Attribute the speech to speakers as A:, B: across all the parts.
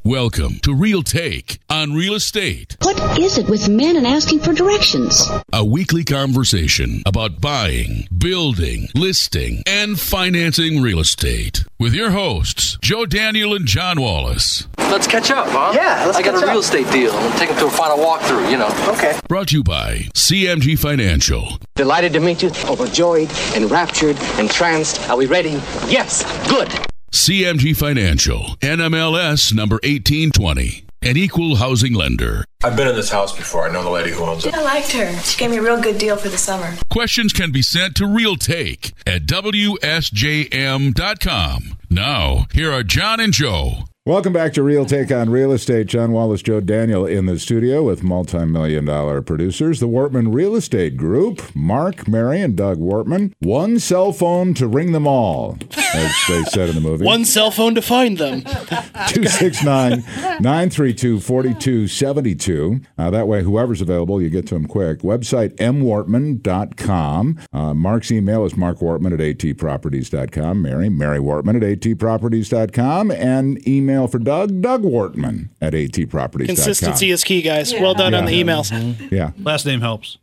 A: Welcome to Real Take on Real Estate.
B: What is it with men and asking for directions?
A: A weekly conversation about buying, building, listing, and financing real estate. With your hosts, Joe Daniel and John Wallace.
C: Let's catch up, huh?
D: Yeah, let's
C: I got
D: catch
C: a real
D: up.
C: estate deal. I'll take them to a final walkthrough, you know.
D: Okay.
A: Brought to you by CMG Financial.
E: Delighted to meet you. Overjoyed, enraptured, entranced. Are we ready? Yes. Good.
A: CMG Financial, NMLS number 1820, an equal housing lender.
F: I've been in this house before. I know the lady who owns it.
G: I liked her. She gave me a real good deal for the summer.
A: Questions can be sent to Real Take at WSJM.com. Now, here are John and Joe.
H: Welcome back to Real Take on Real Estate. John Wallace, Joe Daniel in the studio with multi-million-dollar producers, the Wortman Real Estate Group, Mark, Mary, and Doug Wortman. One cell phone to ring them all, as they said in the movie.
I: One cell phone to find them.
H: 269-932-4272. That way, whoever's available, you get to them quick. Website, mwortman.com. Mark's email is markwortman at atproperties.com. Mary Wortman at atproperties.com. And email for Doug Wortman at atproperties.com.
I: Consistency is key, guys. Well done on the emails.
H: Yeah.
J: Last name helps.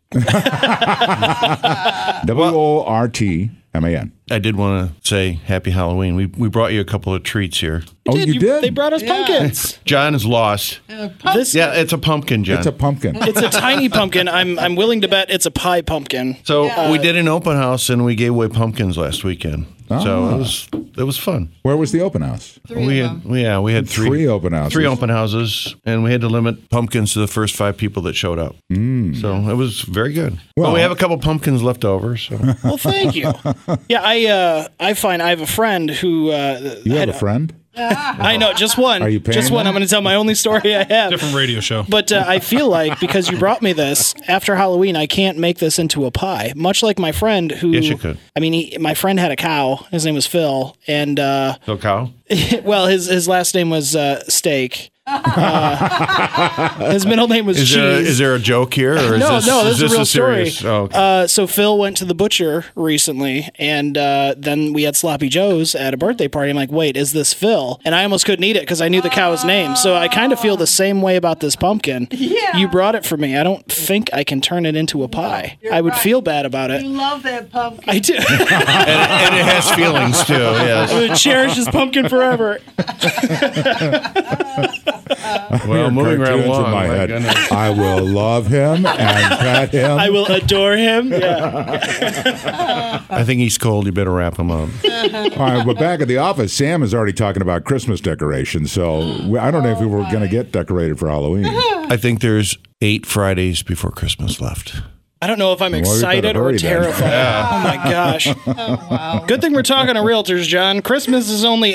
H: WORTMAN.
J: I did want to say Happy Halloween. We brought you a couple of treats here.
H: You did?
I: They brought us pumpkins.
J: John is lost. It's a pumpkin, John.
H: It's a pumpkin.
I: It's a tiny pumpkin. I'm willing to bet it's a pie pumpkin.
J: So we did an open house and we gave away pumpkins last weekend. So it was fun.
H: Where was the open house?
J: We had three
H: open houses.
J: 3 open houses, and we had to limit pumpkins to the first 5 people that showed up. So it was very good. Well, we have a couple pumpkins left over. So.
I: Well, thank you. Yeah, I find I have a friend who.
H: You have a friend?
I: I know, just one.
H: Are you paying
I: just one.
H: them?
I: I'm going to tell my only story I have.
J: Different radio show.
I: But I feel like because you brought me this after Halloween, I can't make this into a pie. Much like my friend who.
J: Yes, you could.
I: I mean, my friend had a cow. His name was Phil, and
J: Phil Cow.
I: well, his last name was Steak. His middle name was Cheese.
J: Is there a joke here? Or
I: No, this is a real
J: serious
I: story.
J: Oh, okay.
I: So Phil went to the butcher recently, and then we had Sloppy Joe's at a birthday party. I'm like, wait, is this Phil? And I almost couldn't eat it because I knew the cow's name. So I kind of feel the same way about this pumpkin.
G: Yeah.
I: You brought it for me. I don't think I can turn it into a pie. I would feel bad about it.
G: You love that pumpkin.
I: I do.
J: and it has feelings, too, yes.
I: I would cherish this pumpkin forever.
J: Well, moving right
H: Cartoons
J: along.
H: in my head.
J: goodness.
H: I will love him and pet him.
I: I will adore him. Yeah.
J: I think he's cold. You better wrap him up.
H: All right, but back at the office, Sam is already talking about Christmas decorations, so I don't know if we were going to get decorated for Halloween.
J: I think there's 8 Fridays before Christmas left.
I: I don't know if I'm
H: Well, we better
I: excited or
H: hurry then.
I: terrified. Oh my gosh. Good thing we're talking to realtors, John. Christmas is only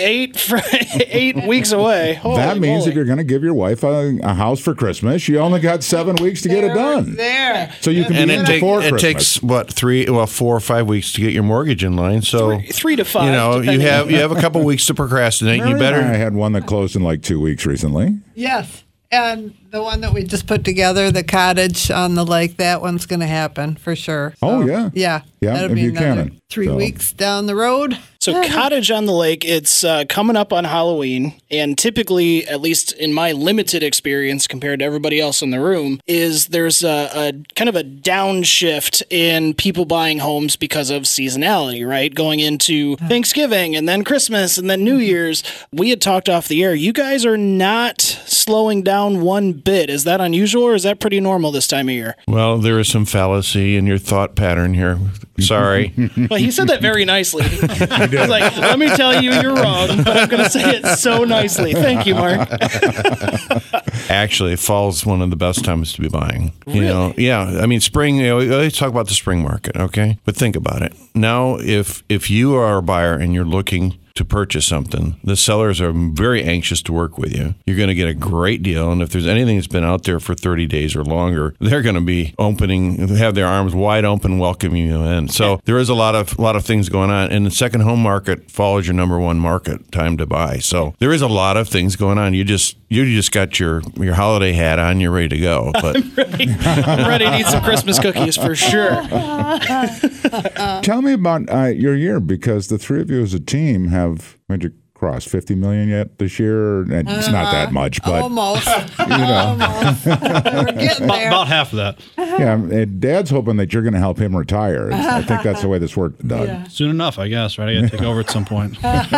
I: 8 weeks away. Holy
H: That means
I: moly.
H: if you're going to give your wife a house for Christmas, you only got 7 weeks to get it done.
G: There.
H: So you can
J: And
H: be in before
J: it
H: Christmas.
J: takes 4 or 5 weeks to get your mortgage in line. So
I: 3 to 5.
J: you
I: depending.
J: have a couple weeks to procrastinate.
H: Mary
J: You
H: and I
J: better.
H: had one that closed in like 2 weeks recently.
K: Yes. And the one that we just put together, the cottage on the lake, that one's going to happen for sure.
H: Oh, yeah.
K: Yeah.
H: Yeah,
K: That'll
H: in
K: be another
H: Buchanan.
K: 3
H: So-
K: weeks down the road.
I: So Cottage on the Lake, it's coming up on Halloween, and typically, at least in my limited experience compared to everybody else in the room, is there's a kind of a downshift in people buying homes because of seasonality, right? Going into Thanksgiving and then Christmas and then New Year's. We had talked off the air. You guys are not slowing down one bit. Is that unusual or is that pretty normal this time of year?
J: Well, there is some fallacy in your thought pattern here. Sorry.
I: Well, he said that very nicely. He's like, let me tell you, you're wrong, but I'm going to say it so nicely. Thank you, Mark.
J: Actually, fall's one of the best times to be buying.
I: Really?
J: Yeah. I mean, spring. We always talk about the spring market, okay? But think about it. Now, if you are a buyer and you're looking to purchase something, the sellers are very anxious to work with you. You're going to get a great deal, and if there's anything that's been out there for 30 days or longer, they're going to be have their arms wide open, welcoming you in. So there is a lot of things going on, and the second home market, fall is your number one market time to buy. So there is a lot of things going on. You just got your holiday hat on. You're ready to go. But
I: I'm ready to eat some Christmas cookies for sure.
H: Tell me about your year, because the three of you as a team have made your crossed 50 million yet this year? And it's not that much, but
K: almost.
H: Almost.
K: We're getting there.
D: About half of that.
H: Yeah, and Dad's hoping that you're going to help him retire. I think that's the way this works, Doug.
K: Yeah.
D: Soon enough, I guess, right? I got to take over at some point.
H: But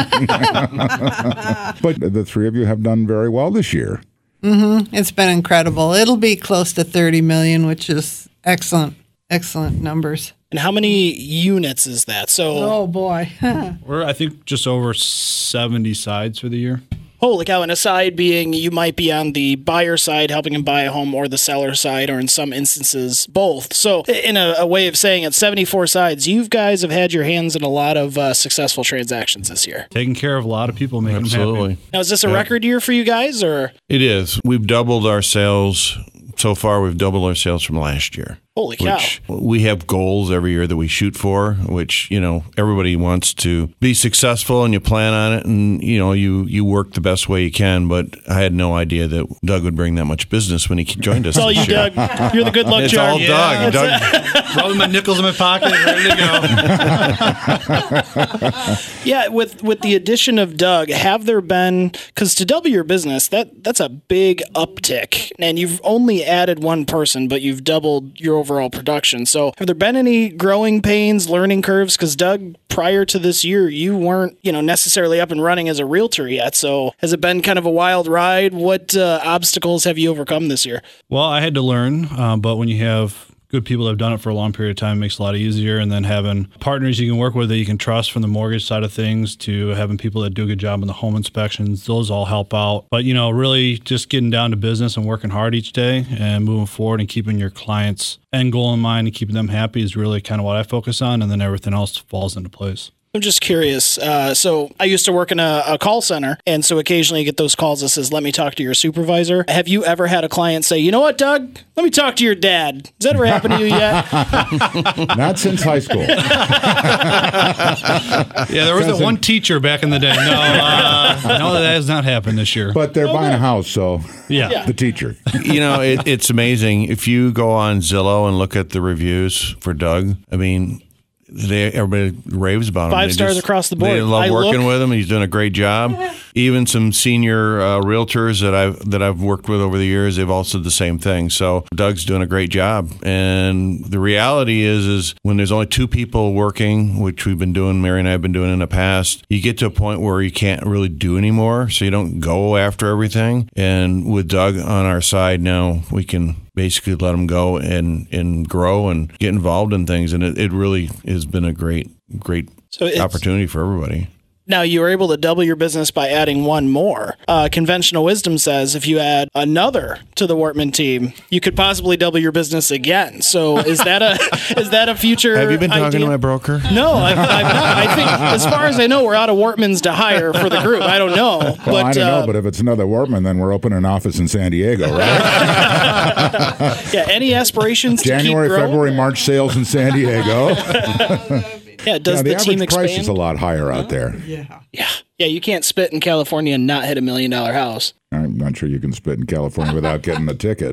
H: the three of you have done very well this year.
K: Mm-hmm. It's been incredible. It'll be close to 30 million, which is excellent numbers.
I: And how many units is that? So,
K: Oh boy.
D: We're, I think, just over 70 sides for the year.
I: holy cow. And aside being you might be on the buyer side helping him buy a home or the seller side, or in some instances, both. So in a way of saying it, 74 sides, you guys have had your hands in a lot of successful transactions this year.
D: Taking care of a lot of people, making
J: Absolutely.
D: them happy.
I: Now, is this a record year for you guys, or?
J: It is. We've doubled our sales. So far, we've doubled our sales from last year.
I: Holy cow.
J: Which we have goals every year that we shoot for, which, you know, everybody wants to be successful and you plan on it and, you know, you work the best way you can. But I had no idea that Doug would bring that much business when he joined us.
I: It's all you, Doug. You're the good luck
J: It's
I: charm.
J: all Doug. Doug.
D: Rubbing my nickels in my pocket, ready to go.
I: Yeah, with the addition of Doug, have there been, because to double your business, that's a big uptick, and you've only added one person, but you've doubled your overall production. So have there been any growing pains, learning curves? Because Doug, prior to this year, you weren't, necessarily up and running as a realtor yet. So has it been kind of a wild ride? What obstacles have you overcome this year?
D: Well, I had to learn, but when you have good people that have done it for a long period of time, it makes it a lot easier. And then having partners you can work with that you can trust from the mortgage side of things to having people that do a good job in the home inspections, those all help out. But, really just getting down to business and working hard each day and moving forward and keeping your clients' end goal in mind and keeping them happy is really kind of what I focus on. And then everything else falls into place.
I: I'm just curious. So I used to work in a call center, and so occasionally you get those calls that says, let me talk to your supervisor. Have you ever had a client say, you know what, Doug? Let me talk to your dad. Has that ever happened to you yet?
H: Not since high school.
D: Yeah, there was that one teacher back in the day. No, that has not happened this year.
H: But they're buying a house, so
D: Yeah.
H: the teacher.
J: It's amazing. If you go on Zillow and look at the reviews for Doug, I mean, everybody raves about him.
I: 5 stars across the board.
J: They love working with him. He's doing a great job. Even some senior realtors that I've worked with over the years, they've all said the same thing. So Doug's doing a great job. And the reality is when there's only 2 people working, which we've been doing, Mary and I have been doing in the past, you get to a point where you can't really do anymore. So you don't go after everything. And with Doug on our side now, we can basically let them go and grow and get involved in things. And it really has been a great opportunity for everybody.
I: Now, you were able to double your business by adding one more. Conventional wisdom says if you add another to the Wortman team, you could possibly double your business again. So is that a future
J: Have you been talking
I: idea?
J: to my broker?
I: No, I've not. I think, as far as I know, we're out of Wortmans to hire for the group. I don't know.
H: Well,
I: But,
H: I don't know, but if it's another Wortman, then we're opening an office in San Diego, right?
I: yeah, any aspirations
H: January,
I: to keep growing?
H: February, March sales in San Diego.
I: Yeah, does the team
H: average price
I: expand?
H: is a lot higher out there.
I: Yeah, you can't spit in California and not hit $1 million house.
H: I'm not sure you can spit in California without getting a ticket.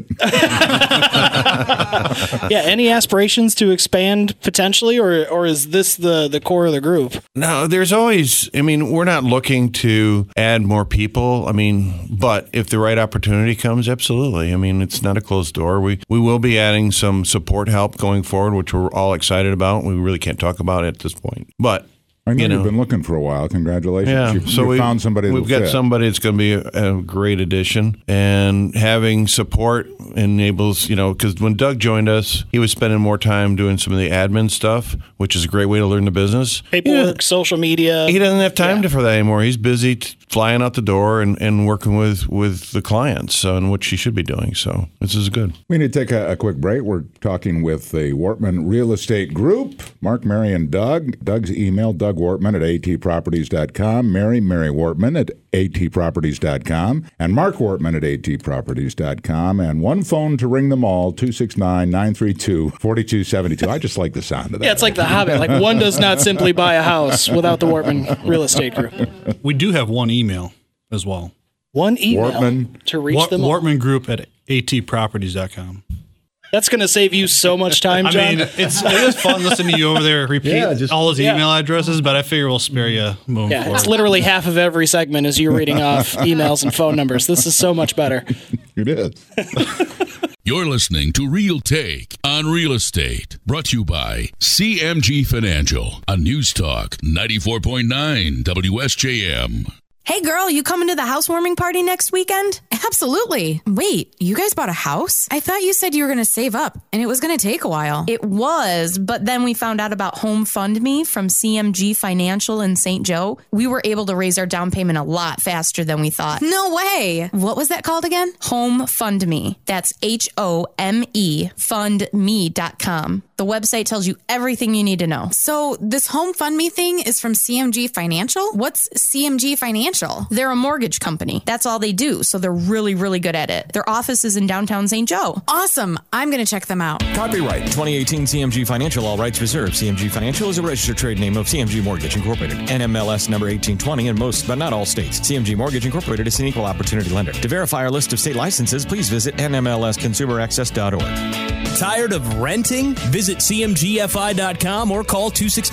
I: Yeah, any aspirations to expand potentially, or is this the core of the group?
J: No, there's always, we're not looking to add more people. But if the right opportunity comes, absolutely. It's not a closed door. We will be adding some support help going forward, which we're all excited about. We really can't talk about it at this point. But
H: I know you've been looking for a while. Congratulations.
J: Yeah,
H: You found somebody
J: We've got somebody that's going to be a great addition. And having support enables, because when Doug joined us, he was spending more time doing some of the admin stuff, which is a great way to learn the business.
I: Paperwork, social media.
J: He doesn't have time for that anymore. He's busy flying out the door and working with the clients, and what she should be doing. So this is good.
H: We need to take a quick break. We're talking with the Wortman Real Estate Group, Mark, Mary, and Doug. Doug's email, Doug Wortman at atproperties.com, Mary Wortman at atproperties.com, and Mark Wortman at atproperties.com, and one phone to ring them all, 269-932-4272. I just like the sound of that.
I: Yeah, it's like The Hobbit. Like, one does not simply buy a house without the Wortman Real Estate Group.
D: We do have one email as well.
I: One email
H: Wortman
I: to reach them all.
D: Wortman Group at atproperties.com.
I: That's going to save you so much time, John.
D: I mean, it is fun listening to you over there repeat all those email addresses, but I figure we'll spare you moving forward.
I: It's literally half of every segment is you reading off emails and phone numbers. This is so much better.
H: It is.
A: You're listening to Real Take on Real Estate, brought to you by CMG Financial on News Talk 94.9 WSJM.
L: Hey girl, you coming to the housewarming party next weekend? Absolutely. Wait, you guys bought a house? I thought you said you were going to save up and it was going to take a while. It was, but then we found out about Home Fund Me from CMG Financial in St. Joe. We were able to raise our down payment a lot faster than we thought. No way. What was that called again? Home Fund Me. That's HOME fundme.com. The website tells you everything you need to know. So this Home Fund Me thing is from CMG Financial? What's CMG Financial? They're a mortgage company. That's all they do. So they're really, really good at it. Their office is in downtown St. Joe. Awesome. I'm going to check them out.
M: Copyright 2018 CMG Financial, all rights reserved. CMG Financial is a registered trade name of CMG Mortgage Incorporated. NMLS number 1820 in most, but not all states. CMG Mortgage Incorporated is an equal opportunity lender. To verify our list of state licenses, please visit nmlsconsumeraccess.org.
N: Tired of renting? Visit cmgfi.com or call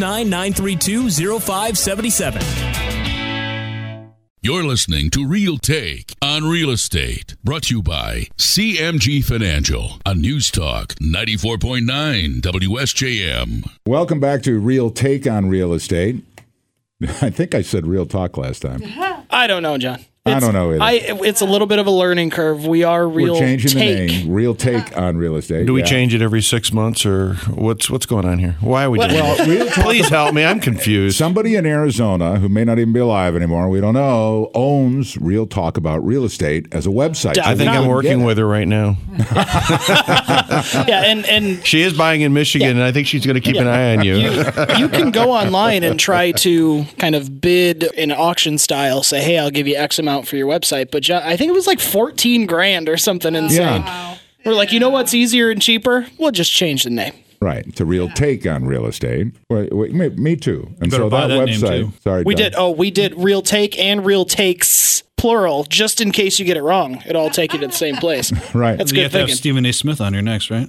N: 269-932-0577.
A: You're listening to Real Take on Real Estate, brought to you by CMG Financial on News Talk 94.9 WSJM.
H: Welcome back to Real Take on Real Estate. I think I said Real Talk last time.
I: I don't know, John.
H: I don't know either.
I: It's a little bit of a learning curve. We are Real Take.
H: We're changing the name. Real Take on Real Estate.
J: Do we change it every 6 months, or what's going on here? Why are we doing it? Please help me. I'm confused.
H: Somebody in Arizona, who may not even be alive anymore, we don't know, owns Real Talk About Real Estate as a website.
J: I think I'm working with her right now.
I: Yeah, and
J: she is buying in Michigan, and I think she's going to keep an eye on you.
I: You can go online and try to kind of bid in auction style, say, hey, I'll give you X amount for your website. But John, I think it was like $14,000 or something insane.
H: Yeah.
I: We're like, you know what's easier and cheaper? We'll just change the name.
H: Right. To Real Take on Real Estate. Wait, me too. And so that website. Sorry,
I: we did Real Take and Real Takes plural, just in case you get it wrong. It'll all take you to the same place.
H: Right.
I: That's
D: you
I: good
D: have to have
I: thinking.
D: Stephen A. Smith on here next, right?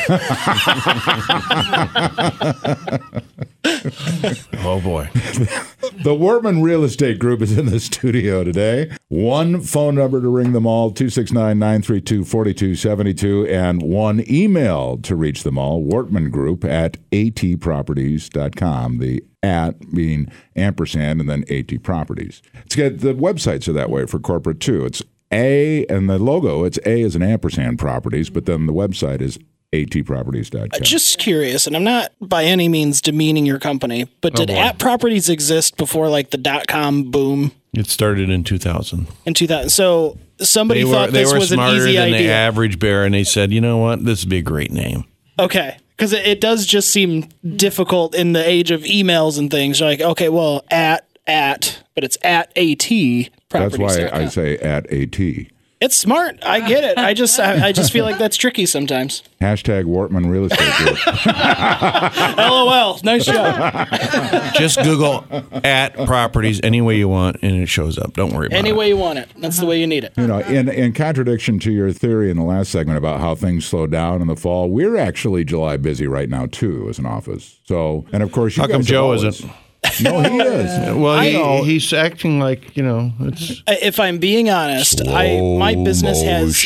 J: Oh boy.
H: The Wortman Real Estate Group is in the studio today. One phone number to ring them all, 269-932-4272, and one email to reach them all, Wortman Group at atproperties.com. The at being ampersand and then AT Properties. It's got the websites are that way for corporate too. It's A and the logo, it's A as an ampersand properties, but then the website is atproperties.com.
I: Just curious, and I'm not by any means demeaning your company, but did at properties exist before like the .com boom?
J: It started in 2000.
I: In 2000. So somebody thought this was an easy idea.
J: They were smarter than the average bear, and they said, you know what, this would be a great name.
I: Okay. Because it does just seem difficult in the age of emails and things. You're like, okay, well, but it's at AT
H: That's
I: properties.
H: why I say at AT.
I: It's smart. I get it. I just feel like that's tricky sometimes.
H: Hashtag Wortman Real Estate Group.
I: LOL. Nice job.
J: Just Google at properties any way you want, and it shows up. Don't worry about it.
I: Any way you want it. That's the way you need it.
H: You know, in contradiction to your theory in the last segment about how things slow down in the fall, we're actually July busy right now too as an office. So, and of course, you
J: how come
H: guys
J: Joe
H: always,
J: isn't?
H: No, he is.
J: Well, he's acting like, it's...
I: If I'm being honest, my business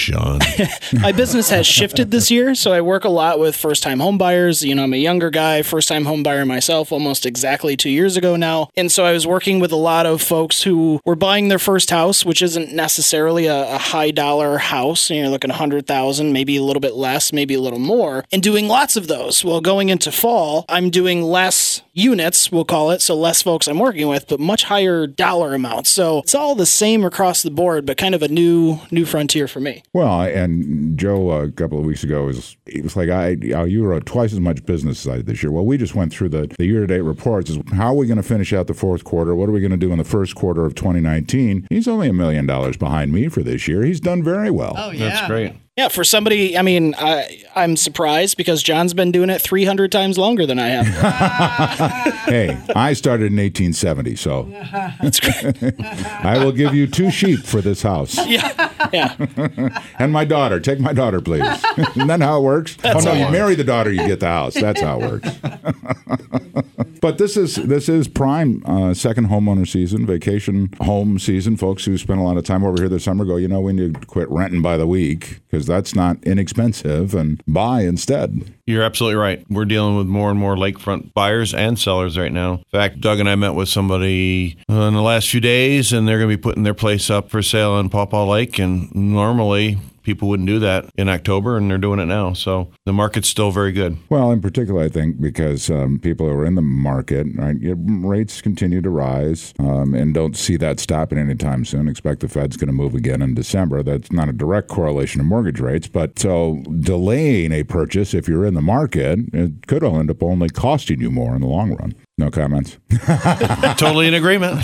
I: has shifted this year. So I work a lot with first-time home buyers. You know, I'm a younger guy, first-time home buyer myself, almost exactly 2 years ago now. And so I was working with a lot of folks who were buying their first house, which isn't necessarily a high-dollar house. You're looking $100,000, maybe a little bit less, maybe a little more, and doing lots of those. Well, going into fall, I'm doing less units, we'll call it, so less folks I'm working with, but much higher dollar amounts. So it's all the same across the board, but kind of a new frontier for me.
H: Well, and Joe a couple of weeks ago was like, you wrote twice as much business as I did this year. Well, we just went through the year-to-date reports. How are we going to finish out the fourth quarter? What are we going to do in the first quarter of 2019? He's only $1 million behind me for this year. He's done very well.
K: Oh, yeah.
J: That's great.
I: Yeah, for somebody, I mean, I'm surprised because John's been doing it 300 times longer than I have.
H: Hey, I started in 1870, so
I: that's great.
H: I will give you 2 sheep for this house.
I: Yeah, Yeah.
H: And my daughter. Take my daughter, please. Isn't that how it works? You marry the daughter, you get the house. That's how it works. But this is prime second homeowner season, vacation home season. Folks who spend a lot of time over here this summer go, we need to quit renting by the week because that's not inexpensive and buy instead.
J: You're absolutely right. We're dealing with more and more lakefront buyers and sellers right now. In fact, Doug and I met with somebody in the last few days, and they're going to be putting their place up for sale on Paw Paw Lake. And normally people wouldn't do that in October, and they're doing it now. So the market's still very good.
H: Well, in particular, I think because people who are in the market, right, rates continue to rise and don't see that stopping anytime soon. Expect the Fed's going to move again in December. That's not a direct correlation to mortgage rates, but so delaying a purchase if you're in the market, it could end up only costing you more in the long run. No comments.
J: Totally in agreement.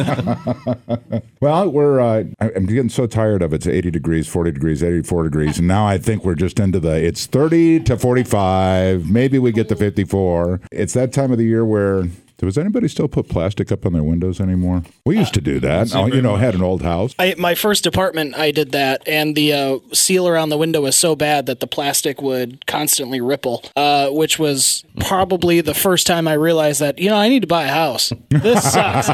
H: Well, I'm getting so tired of it's 80 degrees, 40 degrees, 84 degrees, and now I think we're just into it's 30 to 45. Maybe we get to 54. It's that time of the year where... Does anybody still put plastic up on their windows anymore? We used to do that. Had an old house.
I: My first apartment, I did that, and the seal around the window was so bad that the plastic would constantly ripple, which was probably the first time I realized that, I need to buy a house. This sucks.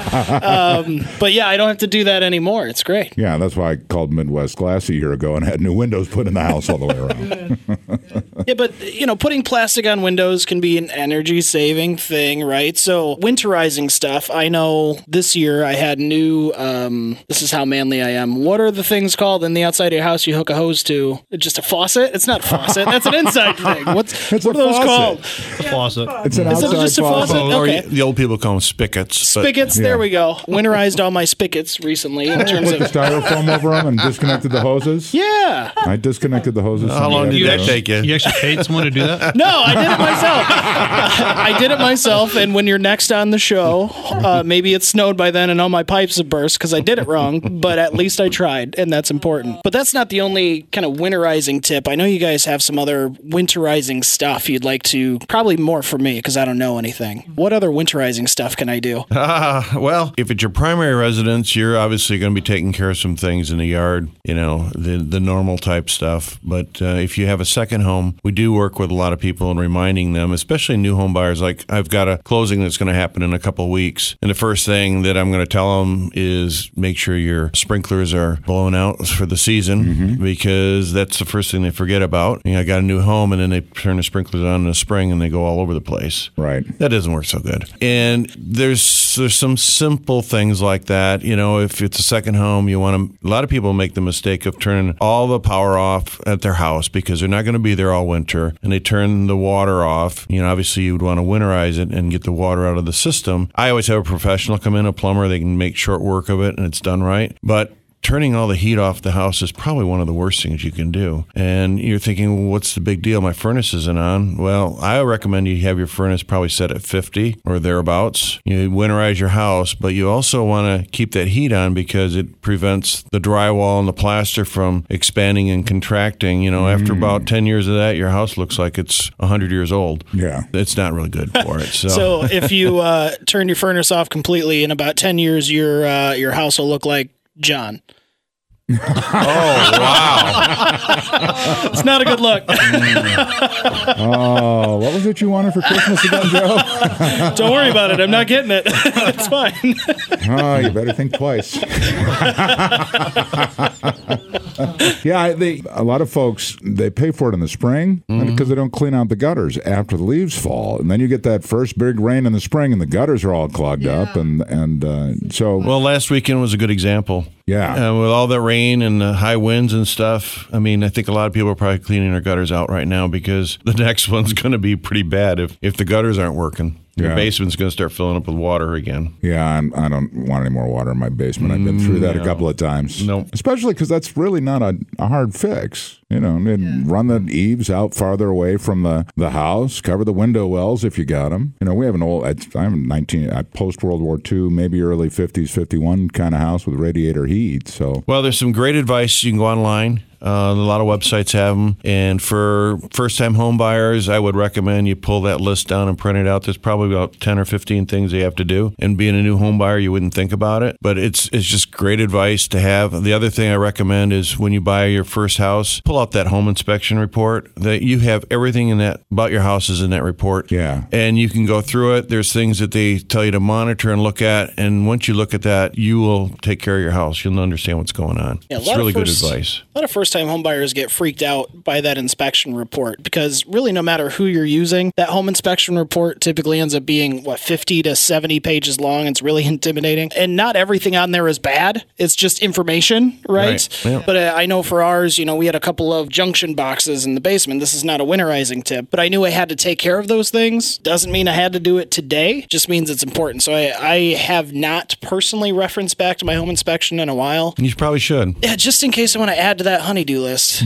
I: But yeah, I don't have to do that anymore. It's great.
H: Yeah, that's why I called Midwest Glass a year ago and had new windows put in the house all the way around.
I: Yeah, but, putting plastic on windows can be an energy-saving thing, right? So winterizing stuff, I know this year I had new, this is how manly I am. What are the things called in the outside of your house you hook a hose to? Just a faucet? It's not a faucet. That's an inside thing. What are those called?
D: A faucet.
H: It's an outside
I: just a faucet? Okay.
J: Or the old people call them spigots.
I: Spigots, there we go. Winterized all my spigots recently in terms
H: Put the styrofoam over them and disconnected the hoses?
I: Yeah.
H: I disconnected the hoses.
J: How long did that take you?
D: You actually paid someone to do that?
I: No, I did it myself. I did it myself, and when you're next on the show, maybe it snowed by then and all my pipes have burst because I did it wrong, but at least I tried, and that's important. But that's not the only kind of winterizing tip. I know you guys have some other winterizing stuff you'd like to, probably more for me because I don't know anything. What other winterizing stuff can I do?
J: Well, if it's your primary residence, you're obviously going to be taking care of some things in the yard, the normal type stuff. But if you have a second home, we do work with a lot of people and reminding them, especially new home buyers, like I've got a closing that's going to happen in a couple of weeks. And the first thing that I'm going to tell them is make sure your sprinklers are blown out for the season because that's the first thing they forget about. I got a new home and then they turn the sprinklers on in the spring and they go all over the place.
H: Right.
J: That doesn't work so good. And there's some simple things like that. If it's a second home, a lot of people make the mistake of turning all the power off at their house because they're not going to be there all winter, and they turn the water off. Obviously you would want to winterize it and get the water out of the system. I always have a professional come in, a plumber. They can make short work of it and it's done right. But turning all the heat off the house is probably one of the worst things you can do. And you're thinking, well, what's the big deal? My furnace isn't on. Well, I recommend you have your furnace probably set at 50 or thereabouts. You winterize your house, but you also want to keep that heat on because it prevents the drywall and the plaster from expanding and contracting. After about 10 years of that, your house looks like it's 100 years old.
H: Yeah.
J: It's not really good for it.
I: So if you turn your furnace off completely, in about 10 years, your house will look like John.
J: Oh, wow.
I: It's not a good look.
H: Oh, what was it you wanted for Christmas again, Joe?
I: Don't worry about it. I'm not getting it. It's fine.
H: Oh, you better think twice. Yeah, a lot of folks, they pay for it in the spring because they don't clean out the gutters after the leaves fall. And then you get that first big rain in the spring and the gutters are all clogged up. And so...
J: Well, last weekend was a good example.
H: Yeah.
J: With all the rain and the high winds and stuff, I think a lot of people are probably cleaning their gutters out right now because the next one's going to be pretty bad if the gutters aren't working. Your basement's going to start filling up with water again.
H: Yeah, I don't want any more water in my basement. I've been through that a couple of times.
J: No.
H: Especially because that's really not a hard fix. Run the eaves out farther away from the house, cover the window wells if you got them. We have I'm post-World War II, maybe early 50s, 51 kind of house with radiator heat. So,
J: well, there's some great advice. You can go online. A lot of websites have them. And for first-time home buyers, I would recommend you pull that list down and print it out. There's probably about 10 or 15 things they have to do. And being a new home buyer, you wouldn't think about it. But it's just great advice to have. The other thing I recommend is when you buy your first house, pull out that home inspection report. That you have everything in that about your house is in that report.
H: Yeah.
J: And you can go through it. There's things that they tell you to monitor and look at. And once you look at that, you will take care of your house. You'll understand what's going on.
I: Yeah,
J: it's really good advice.
I: A lot of first-time home buyers get freaked out by that inspection report because really no matter who you're using, that home inspection report typically ends up being, 50 to 70 pages long. It's really intimidating. And not everything on there is bad. It's just information, right?
J: Yeah.
I: But I know for ours, we had a couple of junction boxes in the basement. This is not a winterizing tip, but I knew I had to take care of those things. Doesn't mean I had to do it today. Just means it's important. So I have not personally referenced back to my home inspection in a while.
J: You probably should.
I: Yeah, just in case I want to add to that honey-do list.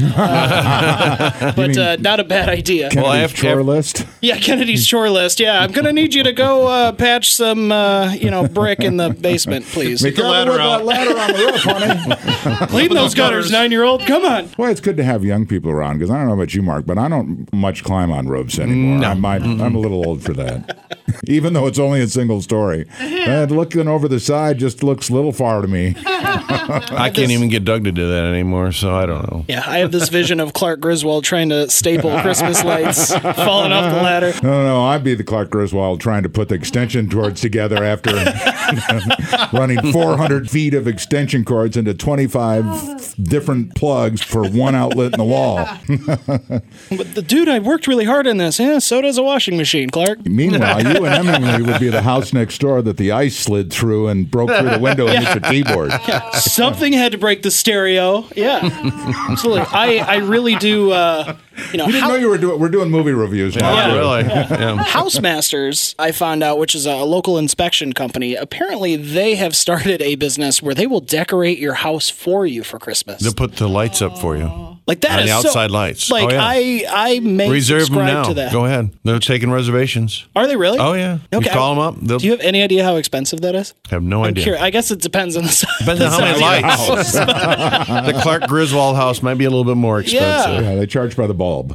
I: But not a bad idea.
H: Kennedy's chore list?
I: Yeah, Kennedy's chore list. Yeah, I'm going to need you to go patch some, brick in the basement, please.
H: Make the ladder out. That ladder on the roof, honey.
I: Clean those gutters, 9-year-old. Come on.
H: Well, it's good to have young people around because I don't know about you, Mark, but I don't much climb on roofs anymore.
J: No.
H: I'm a little old for that. Even though it's only a single story. Looking over the side just looks a little far to me.
J: I can't even get Doug to do that anymore, so I don't know.
I: Yeah, I have this vision of Clark Griswold trying to staple Christmas lights, falling off the ladder.
H: No, I'd be the Clark Griswold trying to put the extension cords together after running 400 feet of extension cords into 25 different plugs for one outlet in the wall.
I: But dude, I worked really hard on this. Yeah, so does a washing machine, Clark.
H: Meanwhile, you and Emily would be the house next door that the ice slid through and broke through the window and hit your keyboard.
I: Yeah. Something had to break the stereo. Yeah, absolutely. I really do.
H: You didn't know you were doing. We're doing movie reviews now.
J: Yeah, really. Yeah.
I: Housemasters, I found out, which is a local inspection company. Apparently, they have started a business where they will decorate your house for you for Christmas.
J: They'll put the lights up for you.
I: Like that
J: on
I: is
J: the outside lights.
I: Like I may
J: reserve them
I: subscribe
J: now.
I: to that.
J: Go ahead. They're taking reservations.
I: Are they really?
J: Oh yeah.
I: Okay.
J: You call them up.
I: Do you have any idea how expensive that is?
J: I have no idea.
I: Curious. I guess it depends on the size.
J: Depends on how many lights. The Clark Griswold house might be a little bit more expensive.
H: Yeah, they charge by the bulb.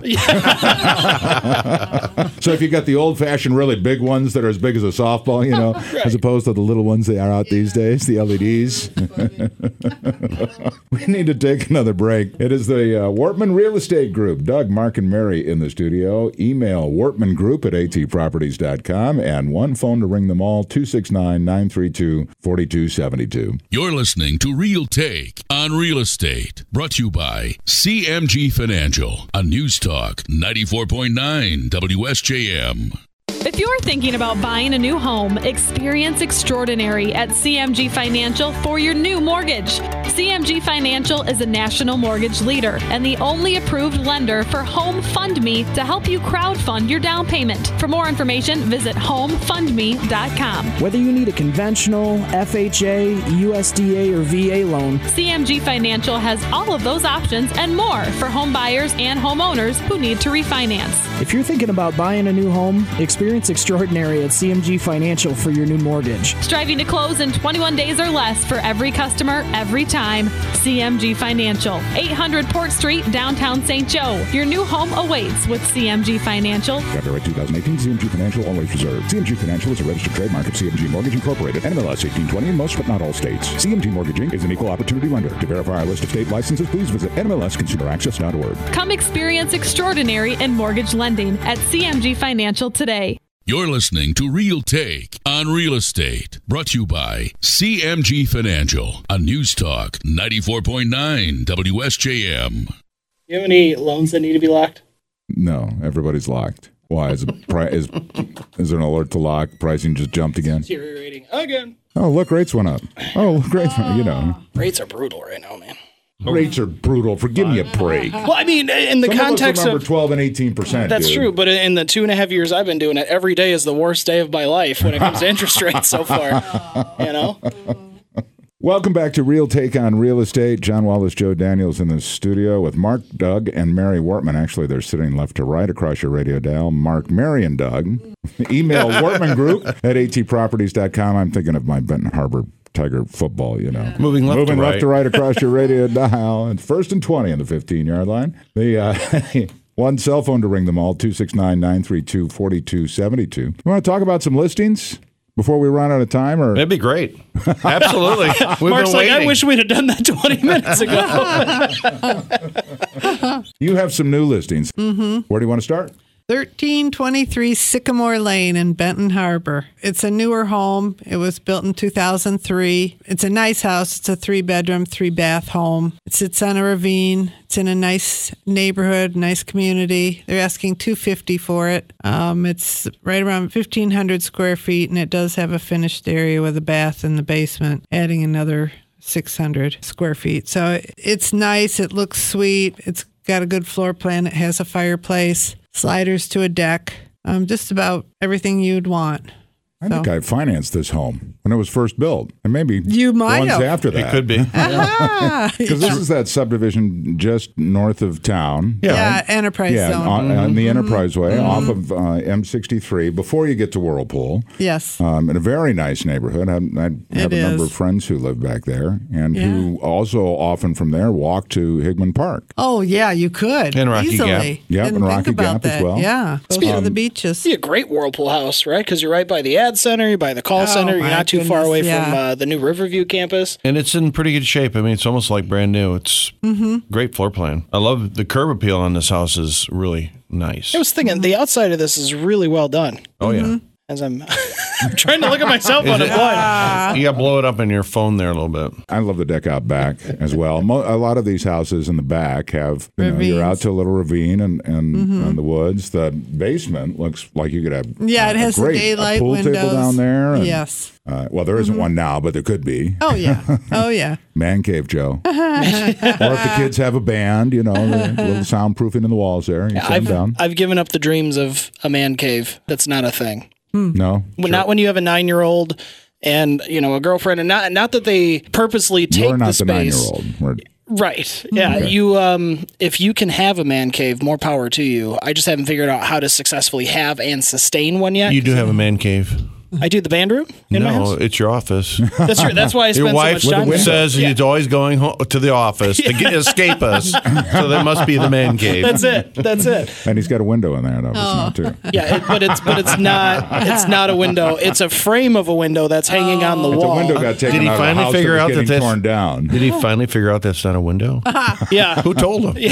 H: So if you got the old-fashioned, really big ones that are as big as a softball, right, as opposed to the little ones they are out these days, the LEDs. We need to take another break. It is the Wortman Real Estate Group. Doug, Mark, and Mary in the studio. Email wortmangroup@atproperties.com and one phone to ring them all, 269-932-4272.
A: You're listening to Real Take on Real Estate, brought to you by CMG Financial on News Talk 94.9 WSJM.
O: If you're thinking about buying a new home, experience extraordinary at CMG Financial for your new mortgage. CMG Financial is a national mortgage leader and the only approved lender for Home Fund Me to help you crowdfund your down payment. For more information, visit homefundme.com.
P: Whether you need a conventional, FHA, USDA, or VA loan,
O: CMG Financial has all of those options and more for home buyers and homeowners who need to refinance.
P: If you're thinking about buying a new home, experience extraordinary at CMG Financial for your new mortgage.
O: Striving to close in 21 days or less for every customer, every time. CMG Financial, 800 Port Street, downtown St. Joe. Your new home awaits with CMG Financial.
H: Copyright 2018, CMG Financial, always reserved. CMG Financial is a registered trademark of CMG Mortgage Incorporated, NMLS 1820 in most but not all states. CMG Mortgage Inc. is an equal opportunity lender. To verify our list of state licenses, please visit NMLSConsumerAccess.org.
O: Come experience extraordinary in mortgage lending at CMG Financial today.
A: You're listening to Real Take on Real Estate, brought to you by CMG Financial on News Talk 94.9 WSJM.
I: Do you have any loans that need to be locked?
H: No, everybody's locked. Why? Is there an alert to lock? Pricing just jumped again?
I: Deteriorating again.
H: Oh, look, rates went up. Oh, look, rates went up,
I: Rates are brutal right now, man.
H: Rates are brutal. Give me a break.
I: Well, I mean, in the context
H: of 12 and 18%.
I: That's true, but in the 2.5 years I've been doing it, every day is the worst day of my life when it comes to interest rates so far.
H: Welcome back to Real Take on Real Estate. John Wallace, Joe Daniels in the studio with Mark, Doug, and Mary Wortman. Actually, they're sitting left to right across your radio dial. Mark, Mary, and Doug. Email Wortman Group at atproperties.com. I'm thinking of my Benton Harbor Tiger football, you know.
J: Moving left
H: to right across your radio dial. And 1st and 20 on the 15-yard line. The one cell phone to ring them all, 269-932-4272. You want to talk about some listings before we run out of time? Or
J: That'd be great. Absolutely.
I: Mark's like, I wish we'd have done that 20 minutes ago.
H: You have some new listings.
K: Mm-hmm.
H: Where do you want to start?
K: 1323 Sycamore Lane in Benton Harbor. It's a newer home. It was built in 2003. It's a nice house. It's a 3-bedroom, 3-bath home. It sits on a ravine. It's in a nice neighborhood, nice community. They're asking $250 for it. It's right around 1,500 square feet, and it does have a finished area with a bath in the basement, adding another 600 square feet. So it's nice. It looks sweet. It's got a good floor plan. It has a fireplace, sliders to a deck, just about everything you'd want.
H: I think I financed this home when it was first built, and maybe
K: you might
H: ones
K: have.
H: after that.
J: It could be.
H: Because this is that subdivision just north of town.
K: Yeah, Enterprise Zone.
H: On the Enterprise Way, off of M63, before you get to Whirlpool.
K: Yes.
H: In a very nice neighborhood. I have a number of friends who live back there, and who also often from there walk to Hickman Park.
K: Oh, yeah, you could.
J: And Rocky
K: easily.
J: Gap.
H: Yep,
K: Didn't
H: and
K: think
H: Rocky
K: about
H: Gap as
K: that.
H: well.
K: Yeah, close to the beaches.
I: It'd be a great Whirlpool house, right? Because you're right by the ad center, you're by the call center, you're
K: my
I: not too far
K: goodness,
I: away
K: yeah.
I: from the new Riverview campus.
J: And it's in pretty good shape. I mean, it's almost like brand new. It's great floor plan. I love the curb appeal on this house is really nice.
I: I was thinking the outside of this is really well done.
J: Oh, yeah.
I: As I'm trying to look at myself on a blind.
J: You got to blow it up in your phone there a little bit.
H: I love the deck out back as well. A lot of these houses in the back have, you're out to a little ravine and the woods. The basement looks like you could have
K: it has
H: a
K: daylight
H: pool
K: windows.
H: table down there. And,
K: yes.
H: Well, there isn't one now, but there could be.
K: Oh, yeah. Oh, yeah.
H: Man cave, Joe. Or if the kids have a band, a little soundproofing in the walls there. You sit them down.
I: I've given up the dreams of a man cave. That's not a thing.
H: No,
I: not when you have a 9-year-old and a girlfriend, and not that they purposely take
H: You're not
I: the space.
H: 9-year-old.
I: Right? Yeah.
H: Okay.
I: You, if you can have a man cave, more power to you. I just haven't figured out how to successfully have and sustain one yet.
J: You do have a man cave.
I: I do the band room in my house.
J: No, it's your office.
I: That's true. That's why I spend
J: Your wife
I: so much time there.
J: says he's always going to the office to escape us. So that must be the man cave.
I: That's it.
H: And he's got a window in there, too.
I: Yeah, but it's not a window. It's a frame of a window that's hanging on the wall.
H: The window got taken out of the house that was getting torn down.
J: Did he finally figure out that's not a window?
I: Yeah.
J: Who told him?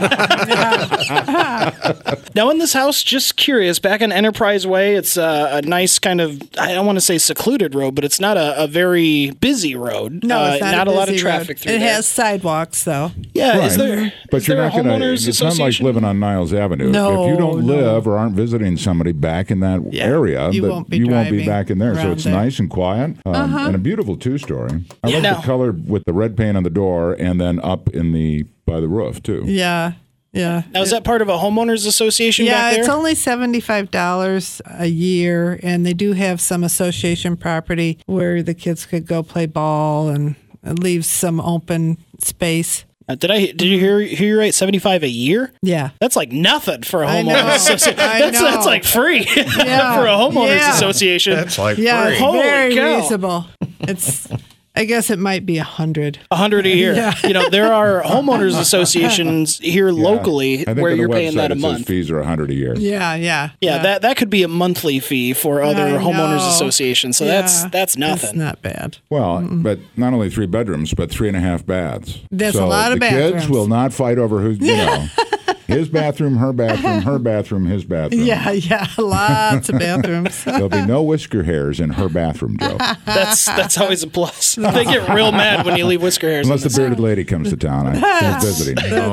I: Now in this house, just curious, back on Enterprise Way, it's a nice kind of, I don't want to say secluded road, but it's not a very busy road.
K: No, it's not
I: a lot of
K: busy
I: traffic
K: road.
I: through
K: It
I: there.
K: has sidewalks, though.
I: Yeah,
H: Right.
I: is there?
H: But
I: is
H: you're
I: there
H: not
I: a
H: going to.
I: homeowners
H: It's not like
I: association?
H: living on Niles Avenue.
K: No,
H: if you don't
K: no.
H: live or aren't visiting somebody back in that area,
K: you
H: but
K: won't be
H: you won't be
K: driving
H: back in there. So
K: around
H: it's
K: there.
H: nice and quiet, and a beautiful 2-story. I love
I: Now-
H: the color with the red paint on the door, and then up by the roof too.
K: Yeah. Yeah.
I: Now, is that part of a homeowners association
K: Yeah,
I: back there?
K: it's only $75 a year, and they do have some association property where the kids could go play ball and it leaves some open space.
I: Did you hear you right? $75 a year?
K: Yeah.
I: That's like nothing for a
K: I know.
I: homeowners association.
K: I know.
I: That's like free
K: Yeah.
I: for a homeowners
K: Yeah.
I: association.
J: That's like
K: Yeah,
J: free.
I: Holy
K: very
I: cow.
K: reasonable. It's, I guess it might be 100.
I: 100 a year.
K: Yeah.
I: There are homeowners associations here locally
H: I think
I: where
H: on the
I: you're paying
H: website
I: that a
H: it says
I: month.
H: fees are $100 a year.
K: Yeah.
I: Yeah, that could be a monthly fee for other
K: I
I: homeowners
K: know.
I: associations. So
K: Yeah.
I: that's nothing.
K: That's not bad.
H: Well, but not only 3 bedrooms, but 3.5 baths.
K: That's
H: so
K: a lot of
H: the kids
K: bathrooms.
H: will not fight over who's his bathroom, her bathroom, his bathroom.
K: Yeah, lots of bathrooms.
H: There'll be no whisker hairs in her bathroom, Joe.
I: That's always a plus. They get real mad when you leave whisker hairs.
H: Unless
I: in
H: the bearded lady comes to town. I'm visiting.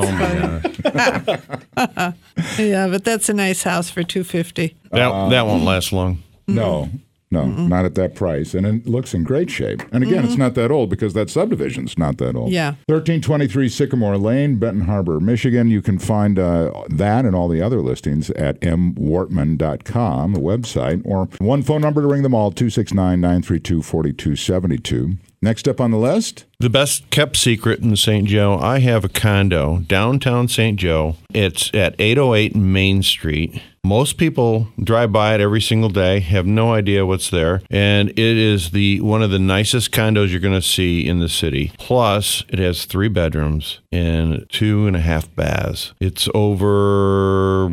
K: Yeah, but that's a nice house for $250.
J: That won't last long.
H: No, not at that price. And it looks in great shape. And again, it's not that old because that subdivision's not that old.
K: Yeah.
H: 1323 Sycamore Lane, Benton Harbor, Michigan. You can find that and all the other listings at mwortman.com, the website, or one phone number to ring them all, 269-932-4272. Next up on the list?
J: The best kept secret in St. Joe, I have a condo, downtown St. Joe. It's at 808 Main Street. Most people drive by it every single day, have no idea what's there, and it is one of the nicest condos you're going to see in the city. Plus, it has 3 bedrooms and 2.5 baths. It's over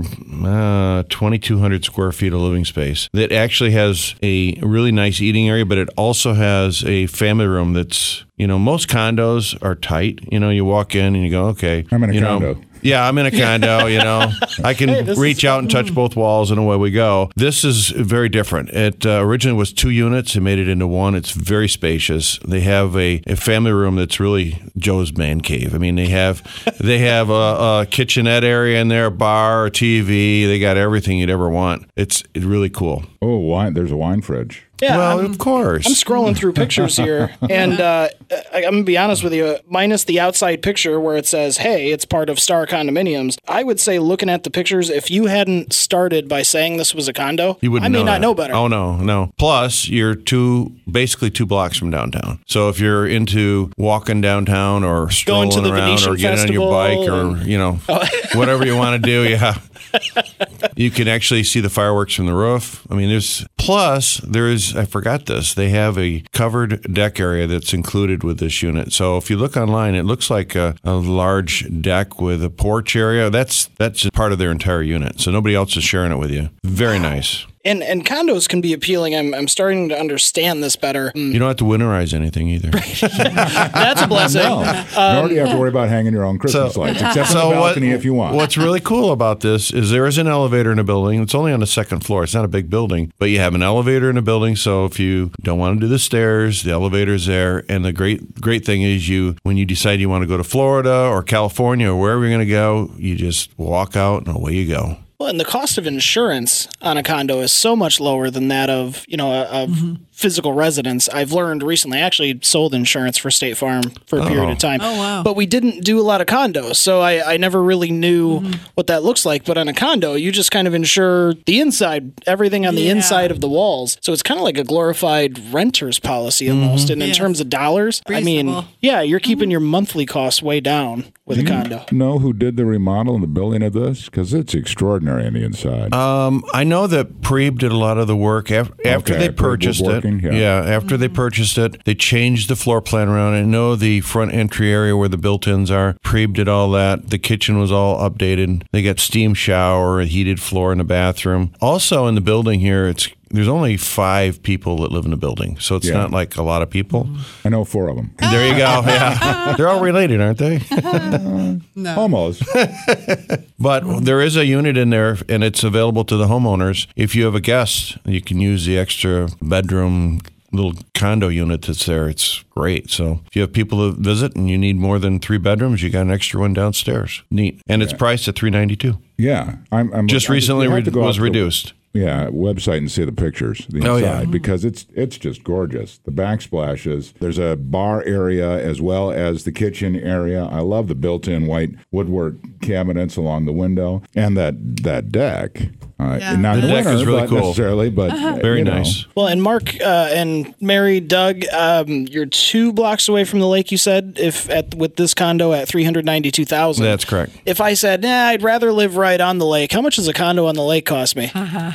J: 2,200 square feet of living space. It actually has a really nice eating area, but it also has a family room that's, most condos are tight. You walk in and you go, okay.
H: I'm in a condo.
J: Yeah, I'm in a condo, I can reach out and touch both walls and away we go. This is very different. It originally was 2 units. They made it into 1. It's very spacious. They have a family room that's really Joe's man cave. I mean, they have a kitchenette area in there, a bar, a TV. They got everything you'd ever want. It's really cool.
H: Oh, wine! There's a wine fridge.
I: Yeah,
J: well, of course.
I: I'm scrolling through pictures here, and I'm going to be honest with you, minus the outside picture where it says, hey, it's part of Star Condominiums, I would say looking at the pictures, if you hadn't started by saying this was a condo,
J: you wouldn't
I: I may not know better.
J: Oh, no. Plus, you're basically 2 blocks from downtown. So if you're into walking downtown or strolling
I: going to the
J: around
I: Venetian
J: or getting
I: Festival
J: on your bike or, whatever you want to do, yeah. You can actually see the fireworks from the roof. I mean, I forgot this. They have a covered deck area that's included with this unit. So if you look online, it looks like a large deck with a porch area. That's just part of their entire unit. So nobody else is sharing it with you. Very nice.
I: And condos can be appealing. I'm starting to understand this better.
J: You don't have to winterize anything either.
I: That's a blessing.
H: Nor do you have to worry about hanging your own Christmas lights, except on the balcony if you want.
J: What's really cool about this is there is an elevator in a building. It's only on the 2nd floor. It's not a big building, but you have an elevator in a building. So if you don't want to do the stairs, the elevator's there. And the great thing is when you decide you want to go to Florida or California or wherever you're going to go, you just walk out and away you go.
I: Well, and the cost of insurance on a condo is so much lower than that of, physical residence. I've learned recently, I actually sold insurance for State Farm for a period of time.
K: Oh, wow.
I: But we didn't do a lot of condos, so I never really knew what that looks like. But on a condo, you just kind of insure the inside, everything on the inside of the walls. So it's kind of like a glorified renter's policy almost. And in terms of dollars,
K: reasonable.
I: You're keeping your monthly costs way down with a condo.
H: Do you know who did the remodel and the building of this? Because it's extraordinary on the inside.
J: I know that Preeb did a lot of the work after they purchased it. After they purchased it, they changed the floor plan around. I know the front entry area where the built-ins are. Preeb did all that. The kitchen was all updated. They got steam shower, a heated floor in the bathroom. Also in the building here, there's only 5 people that live in the building, so it's not like a lot of people.
H: I know 4 of them.
J: There you go. Yeah, they're all related, aren't they?
H: No. Almost.
J: But there is a unit in there, and it's available to the homeowners. If you have a guest, you can use the extra bedroom little condo unit that's there. It's great. So if you have people to visit and you need more than 3 bedrooms, you got an extra one downstairs. Neat. And it's priced at $392.
H: Yeah. I'm
J: just recently was reduced.
H: Website and see the pictures, the inside, because it's just gorgeous. The backsplashes. There's a bar area as well as the kitchen area. I love the built-in white woodwork cabinets along the window and that deck. Not
J: the deck is really cool.
H: Necessarily, but
J: very nice.
I: Well, and Mark and Mary, Doug, you're 2 blocks away from the lake. You said with this condo at $392,000.
J: That's correct.
I: If I said, I'd rather live right on the lake, how much does a condo on the lake cost me?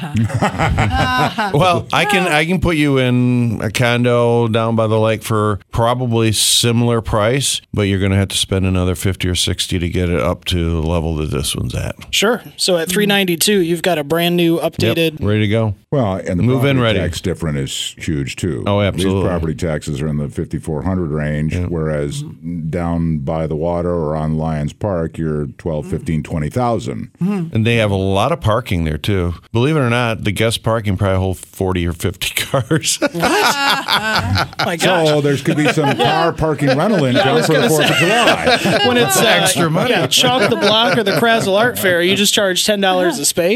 J: Well, I can put you in a condo down by the lake for probably similar price, but you're going to have to spend another $50 or $60 to get it up to the level that this one's at.
I: Sure. So at $392, you've got a brand new, updated,
J: ready to go.
H: Well, and the
J: move-in ready.
H: Tax difference is huge too.
J: Oh, absolutely.
H: These property taxes are in the $5,400 range, whereas down by the water or on Lions Park, you're $12,000, $15,000, $20,000.
J: And they have a lot of parking there too. Believe it or not, the guest parking probably hold 40 or 50 cars.
I: What? My gosh.
H: So there could be some car parking rental income for the 4th of July.
I: When it's
J: extra money.
I: Chalk the Block or the Krasl Art Fair, you just charge $10 a space, and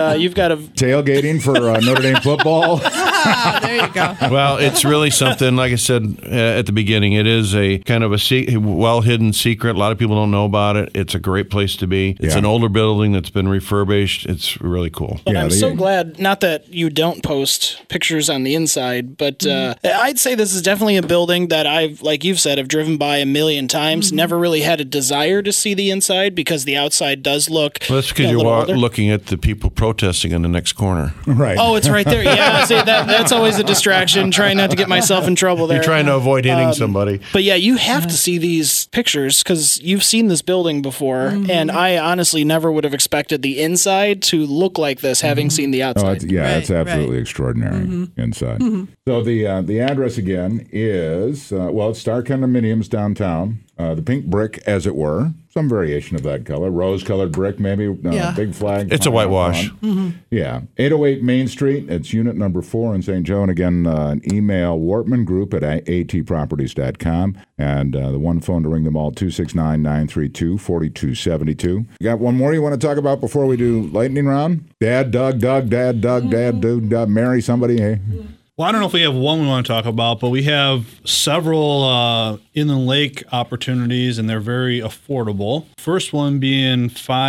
I: you've got a
H: tailgating for Notre Dame football.
K: There you go.
J: Well, it's really something, like I said at the beginning, it is a kind of a well-hidden secret. A lot of people don't know about it. It's a great place to be. It's an older building that's been refurbished. It's really cool.
I: But I'm so glad, not that you don't post pictures on the inside, but I'd say this is definitely a building that I've, like you've said, I've driven by a million times, never really had a desire to see the inside because the outside does look
J: Well, that's because you're looking at the people protesting in the next corner.
H: Right.
I: Oh, it's right there. Yeah, see, that's always a distraction, trying not to get myself in trouble there.
J: You're trying to avoid hitting somebody.
I: But yeah, you have to see these pictures because you've seen this building before, and I honestly never would have expected the inside to look like this, having seen the outside.
H: It's absolutely extraordinary inside. So the address again is, it's Star Condominiums downtown. The pink brick, as it were, some variation of that color, rose-colored brick, maybe big flag.
J: It's a whitewash.
H: Yeah, 808 Main Street. It's unit number 4 in St. Joe. And again, an email wortmangroup@atproperties.com, and the one phone to ring them all 269-932-4272. You got one more you want to talk about before we do lightning round? Dad, Doug, Dad, dude, Mary, somebody. Hey.
D: Well, I don't know if we have one we want to talk about, but we have several inland lake opportunities, and they're very affordable. First one being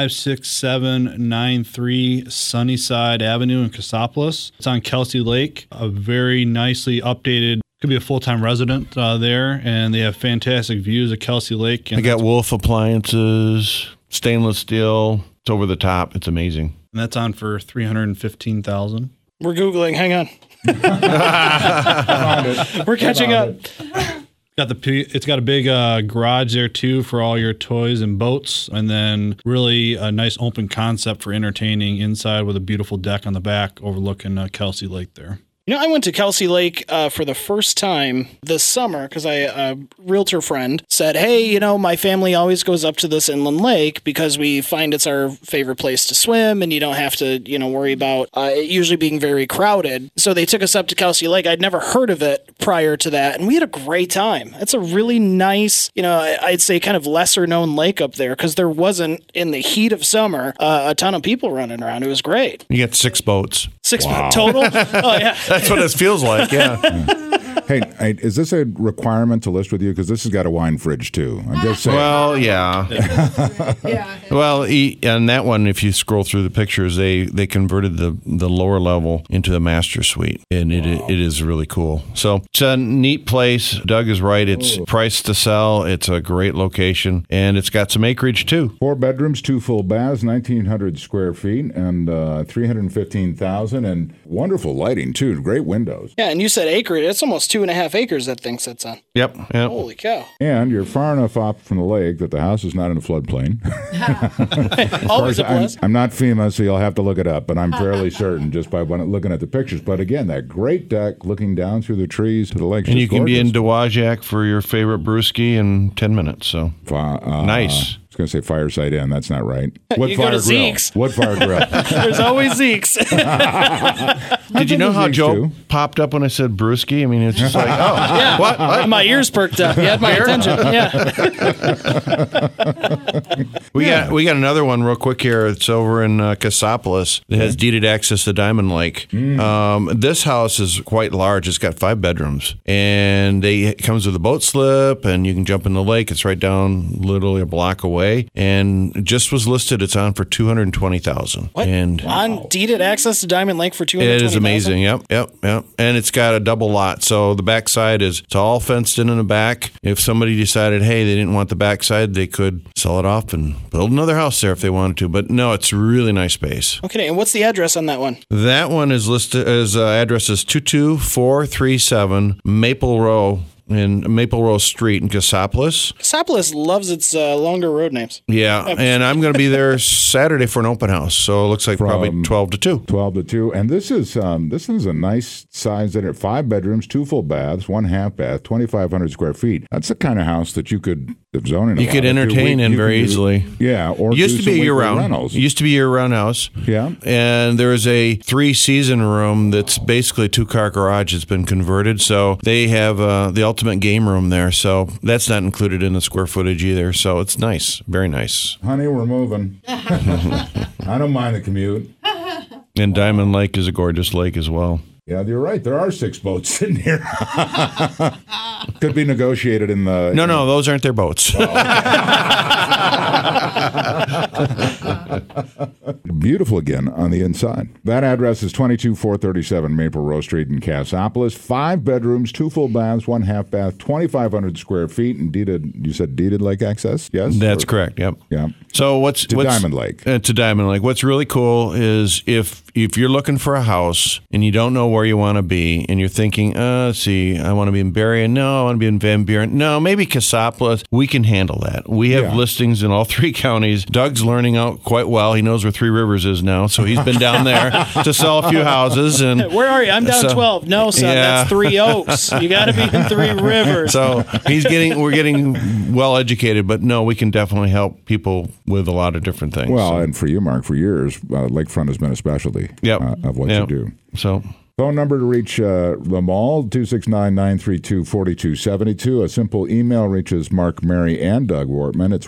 D: 56793 Sunnyside Avenue in Cassopolis. It's on Kelsey Lake, a very nicely updated. Could be a full-time resident there, and they have fantastic views of Kelsey Lake. And
J: they got Wolf appliances, stainless steel. It's over the top. It's amazing.
D: And that's on for $315,000.
I: We're Googling. Hang on. We're catching up.
D: It's got a big garage there too for all your toys and boats, and then really a nice open concept for entertaining inside with a beautiful deck on the back overlooking Kelsey Lake there.
I: You know, I went to Kelsey Lake for the first time this summer because a realtor friend said, hey, you know, my family always goes up to this inland lake because we find it's our favorite place to swim and you don't have to, worry about it usually being very crowded. So they took us up to Kelsey Lake. I'd never heard of it prior to that, and we had a great time. It's a really nice, I'd say kind of lesser known lake up there because there wasn't, in the heat of summer, a ton of people running around. It was great.
J: You got 6 boats.
I: 6 total? Oh, yeah.
J: That's what it feels like, yeah.
H: Hey, is this a requirement to list with you? Because this has got a wine fridge, too. I'm just saying.
J: Well, yeah. Well, on that one, if you scroll through the pictures, they converted the lower level into the master suite, and it is really cool. So it's a neat place. Doug is right. It's priced to sell. It's a great location, and it's got some acreage, too.
H: 4 bedrooms, 2 full baths, 1,900 square feet, and $315,000, and wonderful lighting, too. Great windows.
I: Yeah, and you said acreage. It's almost 2.5 acres that thing sits on.
J: Yep.
I: Holy cow.
H: And you're far enough off from the lake that the house is not in a floodplain.
I: Always a plus.
H: I'm not FEMA, so you'll have to look it up, but I'm fairly certain just by looking at the pictures. But again, that great deck looking down through the trees to the lake.
J: And you can be in Dowagiac for your favorite brewski in 10 minutes. So nice.
H: I was going to say Fireside Inn. That's not right.
I: You go to Zeke's.
H: Woodfire Grill.
I: There's always Zeke's.
J: Did you know how Joe popped up when I said brewski? I mean, it's just like,
I: yeah. What? My ears perked up. You had my attention. Yeah.
J: We got another one real quick here. It's over in Cassopolis. It has deeded access to Diamond Lake. This house is quite large. It's got 5 bedrooms, and it comes with a boat slip, and you can jump in the lake. It's right down literally a block away. And just was listed. It's on for $220,000.
I: What?
J: And
I: on deeded access to Diamond Lake for $220,000?
J: It is amazing. Yep. And it's got a double lot. So the backside it's all fenced in the back. If somebody decided, hey, they didn't want the backside, they could sell it off and build another house there if they wanted to. But no, it's a really nice space.
I: Okay, and what's the address on that one?
J: That one is listed as address is 22437 Maple Row. In Maple Rose Street in Cassopolis.
I: Cassopolis loves its longer road names.
J: Yeah, and I'm going to be there Saturday for an open house, so it looks like probably 12 to 2.
H: 12 to 2, and this is a nice size. 5 bedrooms, 2 full baths, 1 half bath, 2,500 square feet. That's the kind of house that you could zone in.
J: You could entertain in very easily.
H: Yeah, or
J: used to be year-round. Used to be year-round house.
H: Yeah,
J: and there is a 3-season room that's basically a 2-car garage. It's been converted, so they have the ultimate game room there, so that's not included in the square footage either, so it's nice, very nice.
H: Honey, we're moving. I don't mind the commute.
J: And Diamond Lake is a gorgeous lake as well.
H: Yeah, you're right. There are 6 boats in here. Could be negotiated in the...
J: No, those aren't their boats.
H: Beautiful again on the inside. That address is 22437 Maple Rose Street in Cassopolis. 5 bedrooms, 2 full baths, 1 half bath, 2,500 square feet, and deeded. You said deeded lake access? Yes,
J: that's correct. Yep.
H: Yeah.
J: So what's
H: Diamond Lake?
J: To Diamond Lake. What's really cool is if you're looking for a house and you don't know where you want to be, and you're thinking, let's see, I want to be in Berrien. No, I want to be in Van Buren. No, maybe Cassopolis. We can handle that. We have listings in all 3 counties. Doug's learning out quite well. He knows where 3 Rivers is now, so he's been down there to sell a few houses. And
I: where are you? I'm down 12. No, son, that's 3 Oaks. You got to be in 3 Rivers.
J: So we're getting well educated, but no, we can definitely help people with a lot of different things.
H: Well, and for you, Mark, for years, lakefront has been a specialty of what you do.
J: So.
H: Phone number to reach the mall, 269-932-4272. A simple email reaches Mark, Mary, and Doug Wortman. It's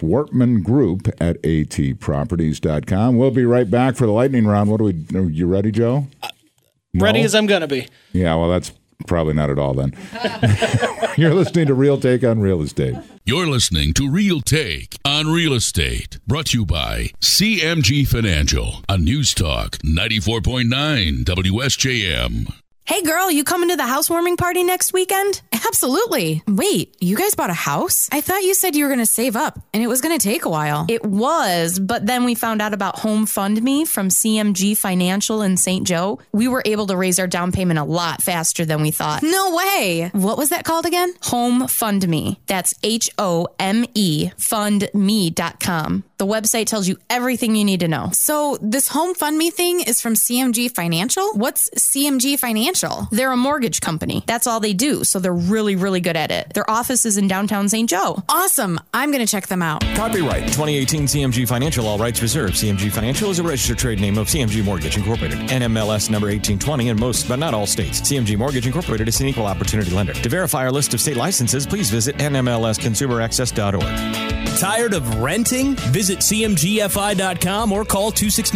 H: wortmangroup@atproperties.com. We'll be right back for the lightning round. Are you ready, Joe?
I: Ready as I'm going to be.
H: Yeah, well, that's probably not at all then. You're listening to Real Take on Real Estate.
A: You're listening to Real Take on Real Estate, brought to you by CMG Financial on News Talk 94.9 WSJM.
L: Hey girl, you coming to the housewarming party next weekend? Absolutely. Wait, you guys bought a house? I thought you said you were going to save up, and it was going to take a while. It was, but then we found out about Home Fund Me from CMG Financial in St. Joe. We were able to raise our down payment a lot faster than we thought. No way. What was that called again? Home Fund Me. That's HOME, fundme.com. The website tells you everything you need to know. So this Home Fund Me thing is from CMG Financial? What's CMG Financial? They're a mortgage company. That's all they do, so they're really, really good at it. Their office is in downtown St. Joe. Awesome. I'm going to check them out.
M: Copyright 2018 CMG Financial, all rights reserved. CMG Financial is a registered trade name of CMG Mortgage Incorporated. NMLS number 1820 in most, but not all states. CMG Mortgage Incorporated is an equal opportunity lender. To verify our list of state licenses, please visit nmlsconsumeraccess.org.
N: Tired of renting? Visit CMGFI.com or call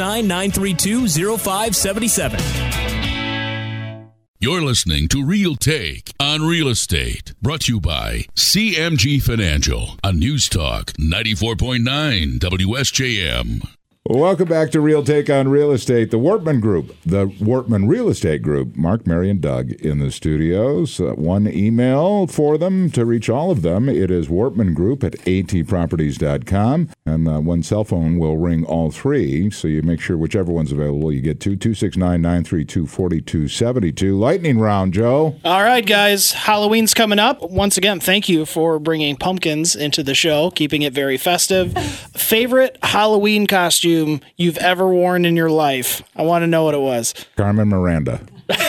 N: 269-932-0577.
A: You're listening to Real Take on Real Estate, brought to you by CMG Financial on News Talk 94.9 WSJM.
H: Welcome back to Real Take on Real Estate. The Wortman Group, the Wortman Real Estate Group. Mark, Mary, and Doug in the studios. One email for them to reach all of them. It is wortmangroup@atproperties.com. And one cell phone will ring all 3. So you make sure whichever one's available you get to. 269-932-4272. Lightning round, Joe.
I: All right, guys. Halloween's coming up. Once again, thank you for bringing pumpkins into the show, keeping it very festive. Favorite Halloween costume you've ever worn in your life? I want to know what it was.
H: Carmen Miranda.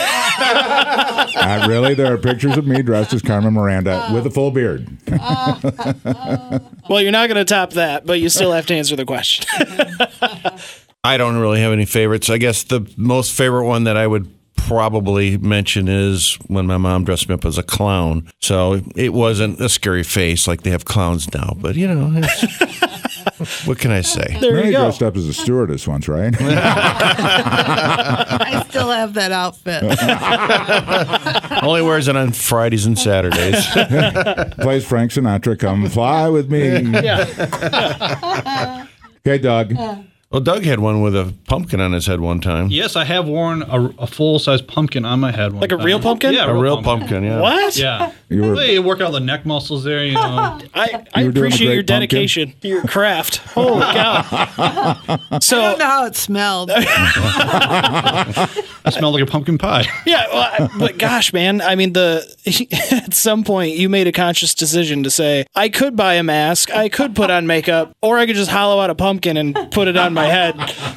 H: Really? There are pictures of me dressed as Carmen Miranda with a full beard.
I: Well, you're not going to top that, but you still have to answer the question.
J: I don't really have any favorites. I guess the most favorite one that I would probably mention is when my mom dressed me up as a clown. So it wasn't a scary face like they have clowns now, but what can I say?
I: There you go.
H: Dressed up as a stewardess once, right?
K: I still have that outfit.
J: Only wears it on Fridays and Saturdays.
H: Plays Frank Sinatra, Come Fly With Me. Okay, Doug.
J: Well, Doug had one with a pumpkin on his head one time.
D: Yes, I have worn a full-size pumpkin on my head one
I: Like
D: time.
I: a real pumpkin?
D: Yeah,
J: a real pumpkin, yeah.
I: What?
D: Yeah.
H: You
D: work out the neck muscles there, you know.
I: I appreciate your dedication to your craft. Holy cow. So,
K: I don't know how it smelled.
D: I smelled like a pumpkin pie.
I: Yeah, well, but gosh, man, I mean, at some point you made a conscious decision to say, I could buy a mask, I could put on makeup, or I could just hollow out a pumpkin and put it on my head.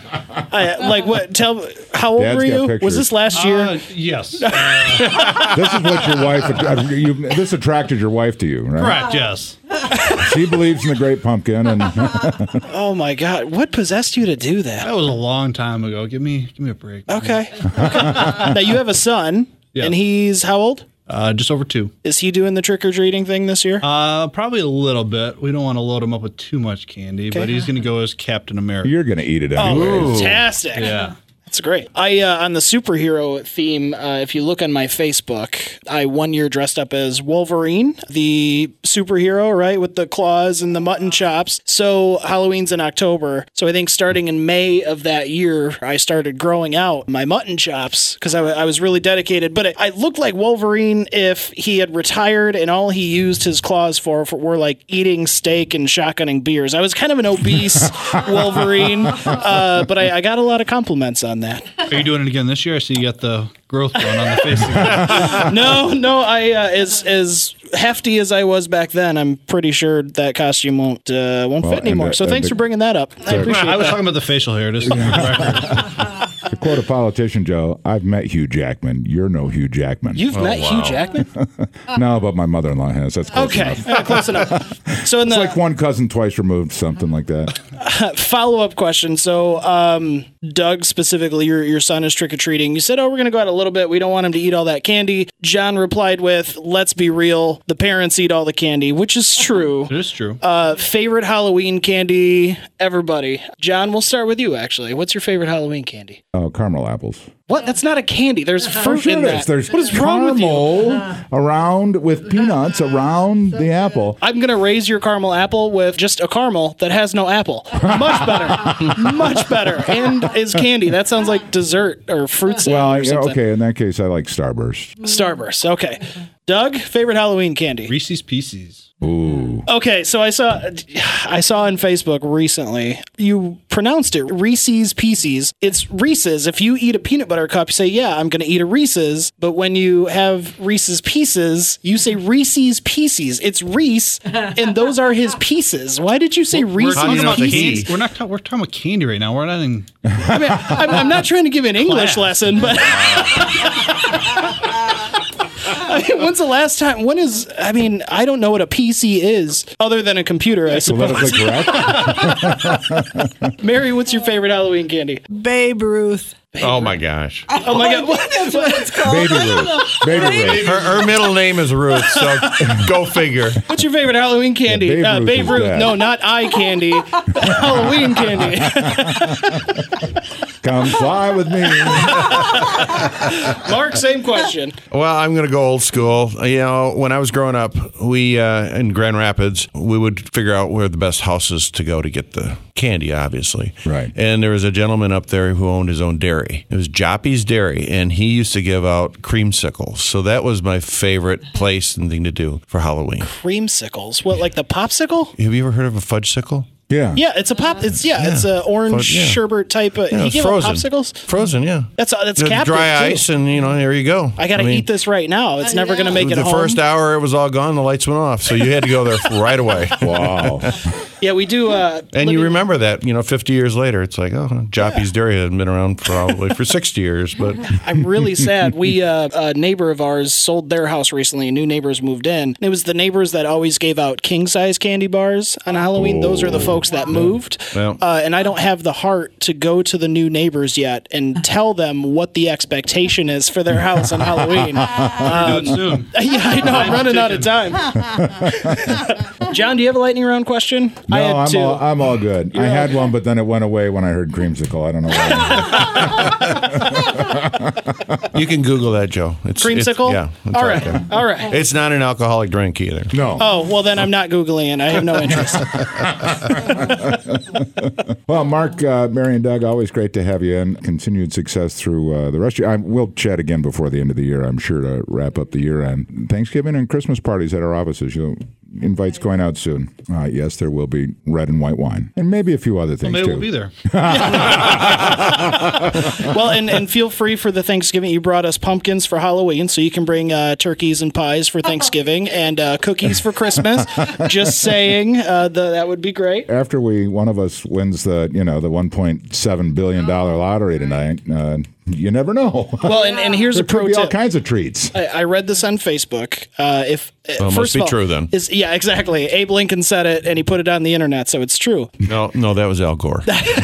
I: How old
H: Dad's
I: were you?
H: pictures.
I: Was this last year?
D: Yes.
H: This is what your wife, this attracted your wife to you, right?
D: Correct, yes.
H: She believes in the great pumpkin. And
I: oh my God, what possessed you to do that?
D: That was a long time ago. Give me a break.
I: Okay. Now you have a son, and he's how old?
D: Just over 2.
I: Is he doing the trick-or-treating thing this year?
D: Probably a little bit. We don't want to load him up with too much candy, but he's going to go as Captain America.
H: You're going to eat it anyway.
I: Oh, fantastic.
D: Yeah.
I: That's great. I on the superhero theme, if you look on my Facebook, I one year dressed up as Wolverine, the superhero, right, with the claws and the mutton chops. So Halloween's in October. So I think starting in May of that year, I started growing out my mutton chops because I was really dedicated. But I looked like Wolverine if he had retired and all he used his claws for were like eating steak and shotgunning beers. I was kind of an obese Wolverine, but I got a lot of compliments on that.
D: Are you doing it again this year? I see you got the growth going on the face again.
I: No. I as hefty as I was back then, I'm pretty sure that costume won't fit anymore. So thanks for bringing that up. I appreciate it.
D: I was talking about the facial hair. Just for the record.
H: To quote a politician, Joe, I've met Hugh Jackman. You're no Hugh Jackman.
I: You've met Hugh Jackman?
H: No, but my mother-in-law has. That's close enough.
I: Close enough. So it's
H: like one cousin twice removed, something like that.
I: Follow-up question. So, Doug, specifically, your son is trick-or-treating. You said, we're going to go out a little bit. We don't want him to eat all that candy. John replied with, let's be real. The parents eat all the candy, which is true.
D: It is true.
I: Favorite Halloween candy, everybody. John, we'll start with you, actually. What's your favorite Halloween candy?
H: Oh, caramel apples.
I: What? That's not a candy. There's fruit in that.
H: There's
I: what is wrong with you?
H: Around with peanuts around the apple.
I: I'm going to raise your caramel apple with just a caramel that has no apple. Much better. Much better. And is candy. That sounds like dessert or fruit salad or something.
H: Okay, in that case, I like Starburst.
I: Starburst, okay. Doug, favorite Halloween candy?
D: Reese's Pieces.
H: Ooh.
I: Okay, so I saw on Facebook recently, you pronounced it Reese's Pieces. It's Reese's. If you eat a peanut butter cup, you say, yeah, I'm going to eat a Reese's. But when you have Reese's Pieces, you say Reese's Pieces. It's Reese, and those are his pieces. Why did you say Reese's Pieces?
D: We're talking about candy right now. We're not in...
I: I mean, I'm not trying to give an English lesson, but... I mean, when's the last time? I don't know what a PC is other than a computer, I suppose. Mary, what's your favorite Halloween candy?
K: Babe Ruth.
J: Oh my gosh.
I: Oh my God.
K: That's what it's called.
H: Baby Ruth. Baby Ruth.
J: Her middle name is Ruth, so go figure.
I: What's your favorite Halloween candy?
H: Yeah,
I: Babe Ruth. No, not eye candy. Halloween candy.
H: Come fly with me.
I: Mark, same question.
J: Well, I'm going to go old school. You know, when I was growing up, we in Grand Rapids, we would figure out where the best houses to go to get the candy, obviously.
H: Right.
J: And there was a gentleman up there who owned his own dairy. It was Joppy's Dairy, and he used to give out creamsicles. So that was my favorite place and thing to do for Halloween.
I: Creamsicles? What, like the popsicle?
J: Have you ever heard of a fudgesicle?
H: Yeah.
I: Yeah, it's a pop. It's an orange sherbet type of. He gave out popsicles.
J: Frozen, yeah.
I: That's captive
J: dry
I: too.
J: ice, and there you go.
I: I got to eat this right now. It's never going to make it
J: the
I: home.
J: The first hour, it was all gone. The lights went off, so you had to go there right away.
H: Wow.
I: Yeah, we do.
J: And you remember that, 50 years later, it's like, Joppy's Dairy hadn't been around probably for 60 years, but
I: I'm really sad. We a neighbor of ours sold their house recently, and new neighbors moved in. It was the neighbors that always gave out king size candy bars on Halloween. Those are the folks that moved.
J: Well.
I: And I don't have the heart to go to the new neighbors yet and tell them what the expectation is for their house on Halloween.
D: Do it soon.
I: Yeah, I know. I'm running out of time. John, do you have a lightning round question?
H: No,
I: I had two.
H: I'm all good. I had one, but then it went away when I heard creamsicle. I don't know why.
J: You can Google that, Joe.
I: Creamsicle?
J: It's
I: all right. There. All right.
J: It's not an alcoholic drink either.
H: No.
I: Oh, well, then I'm not Googling it. I have no interest.
H: Well, Mark, Mary, and Doug, always great to have you in. Continued success through the rest of your... We'll chat again before the end of the year, I'm sure, to wrap up the year. And Thanksgiving and Christmas parties at our offices. Invites going out soon. Yes, there will be red and white wine. And maybe a few other things,
D: maybe
H: too.
D: We'll be there.
I: Well, and feel free for the Thanksgiving. You brought us pumpkins for Halloween, so you can bring turkeys and pies for Thanksgiving and cookies for Christmas. Just saying, that would be great.
H: After one of us wins the $1.7 billion lottery tonight, you never know.
I: Well, and here's a pro
H: tip.
I: All
H: kinds of treats.
I: I read this on Facebook.
J: Well,
I: first
J: must be
I: of all,
J: true then.
I: Yeah, exactly. Abe Lincoln said it, and he put it on the internet, so it's true.
J: No, that was Al Gore.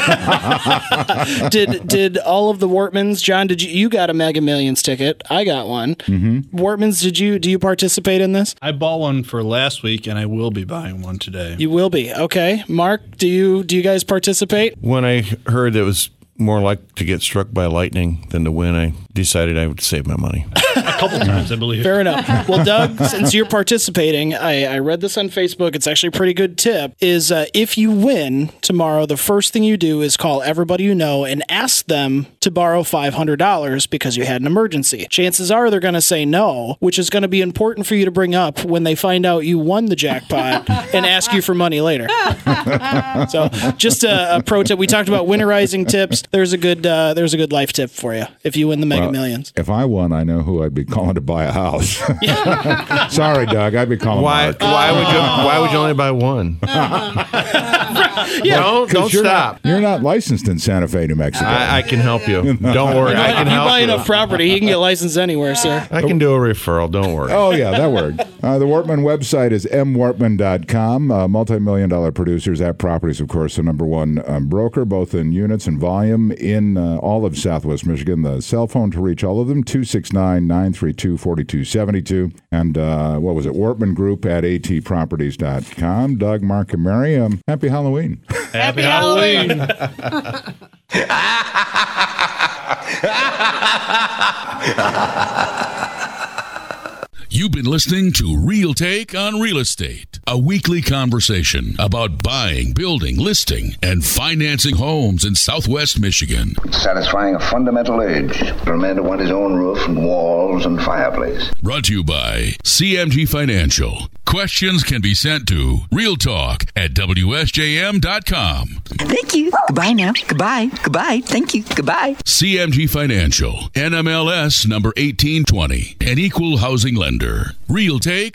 I: Did all of the Wortmans, John? Did you got a Mega Millions ticket? I got one.
H: Mm-hmm.
I: Wortmans, do you participate in this?
D: I bought one for last week, and I will be buying one today.
I: You will be. Okay, Mark, do you guys participate?
J: When I heard it was more like to get struck by lightning than to win, I decided I would save my money.
D: A couple times, I believe.
I: Fair enough. Well, Doug, since you're participating, I read this on Facebook. It's actually a pretty good tip. Is if you win tomorrow, the first thing you do is call everybody you know and ask them to borrow $500 because you had an emergency. Chances are they're going to say no, which is going to be important for you to bring up when they find out you won the jackpot and ask you for money later. So just a pro tip. We talked about winterizing tips. There's a good life tip for you if you win the Mega Millions.
H: If I won, I know who I'd be calling to buy a house. Sorry, Doug. I'd be calling Mark.
J: Why would you only buy one? Don't stop.
H: You're not licensed in Santa Fe, New Mexico.
J: I can help you. Don't worry. I can help you.
I: If you buy enough property, you can get licensed anywhere, sir.
J: I can do a referral. Don't worry.
H: Oh, yeah, that worked. The Wortman website is mwortman.com. Multi-million-dollar producers at Properties, of course, the number one broker, both in units and volume in all of Southwest Michigan. The cell phone to reach all of them, 269-932-4272. And what was it? Wortman Group at atproperties.com. Doug, Mark, and Mary, happy Halloween.
D: Happy Halloween.
A: You've been listening to Real Take on Real Estate, a weekly conversation about buying, building, listing, and financing homes in Southwest Michigan.
Q: Satisfying a fundamental urge for a man to want his own roof and walls and fireplace.
A: Brought to you by CMG Financial. Questions can be sent to realtalk@wsjm.com.
R: Thank you. Goodbye now. Goodbye. Goodbye. Thank you. Goodbye.
A: CMG Financial, NMLS number 1820, an equal housing lender. Real Take